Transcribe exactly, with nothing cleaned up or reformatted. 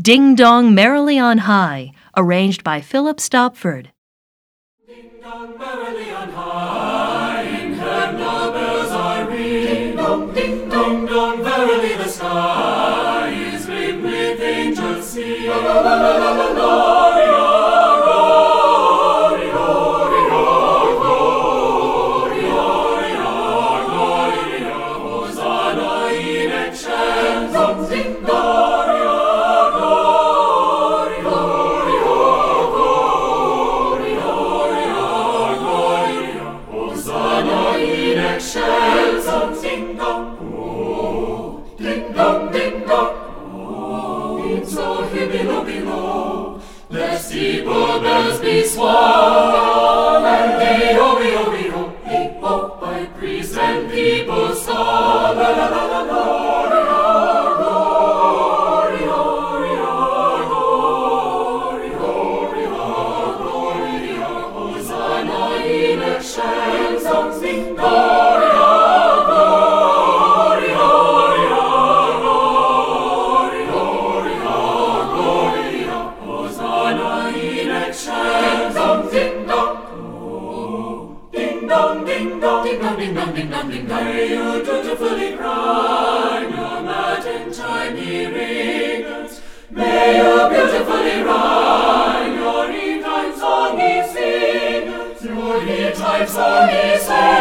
Ding Dong Merrily on High, arranged by Philip Stopford. Ding dong merrily on high, in heaven the bells are ringing. Ding dong, ding dong, dong, verily the sky is lit with angels singing. La la la la la la la. Ding dong, oh, ding dong, ding dong, oh, it's so below, below, the steeple bells be swung, and the oh, oh, oh, hey, oh, by priest and people song, la la la la la. Ding dong. Ding dong, ding dong, ding dong, ding dong, ding dong, ding dong. May you dutifully cry your matin chimey ringers. May you beautifully rhyme your E-time song ye singers. Your E-time song ye singers.